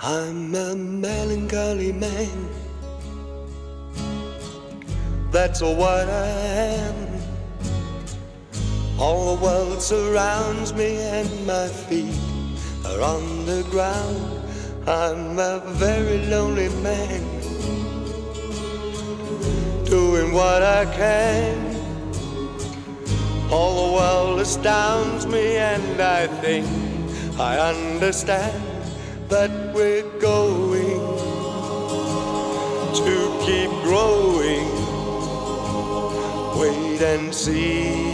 I'm a melancholy man, that's what I am. All the world surrounds me and my feet are on the ground. I'm a very lonely man, doing what I can. All the world astounds me and I think I understand that we're going to keep growing. Wait and see.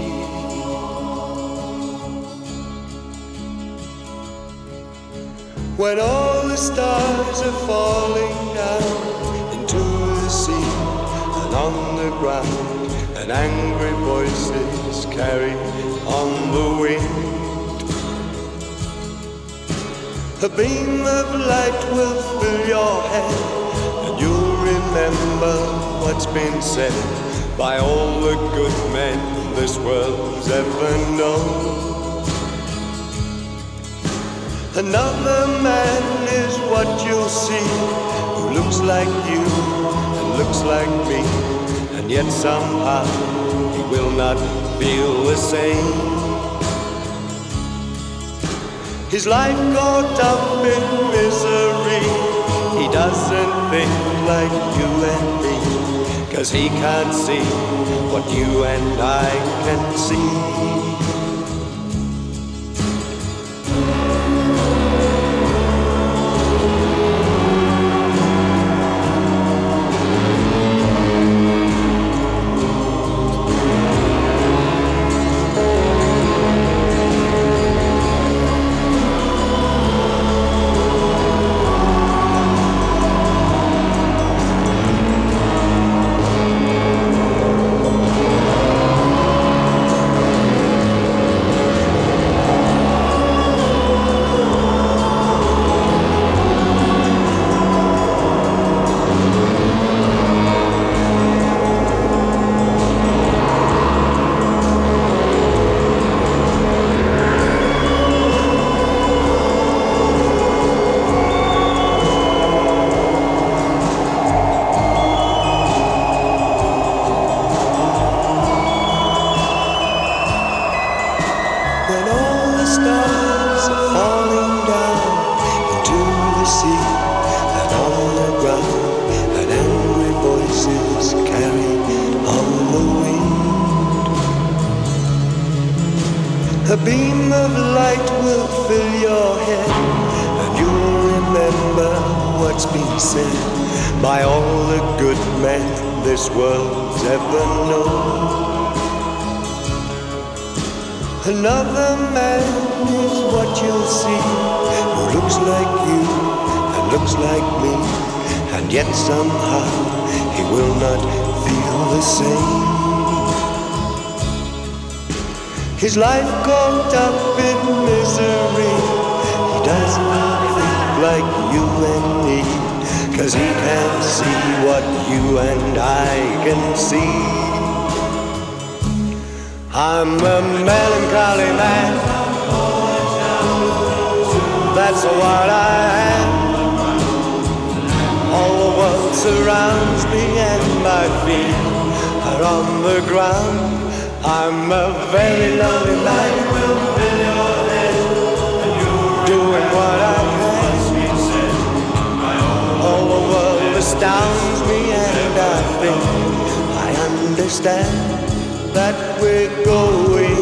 When all the stars are falling down into the sea and on the ground, and angry voices carry on the wind, a beam of light will fill your head, and you'll remember what's been said by all the good men this world's ever known. Another man is what you'll see, who looks like you and looks like me, and yet somehow he will not feel the same. His life caught up in misery, he doesn't think like you and me, 'cause he can't see what you and I can see. When all the stars are falling down into the sea and on the ground, and angry voices carry on the wind, a beam of light will fill your head, and you'll remember what's been said by all the good men this world's ever known. Another man is what you'll see, who looks like you and looks like me, and yet somehow he will not feel the same. His life caught up in misery, he does not think like you and me, 'cause he can't see what you and I can see. I'm a melancholy man, that's what I am. All the world surrounds me and my feet are on the ground. I'm a very lonely man, doing what I can. All the world astounds me and I think I understand that we're going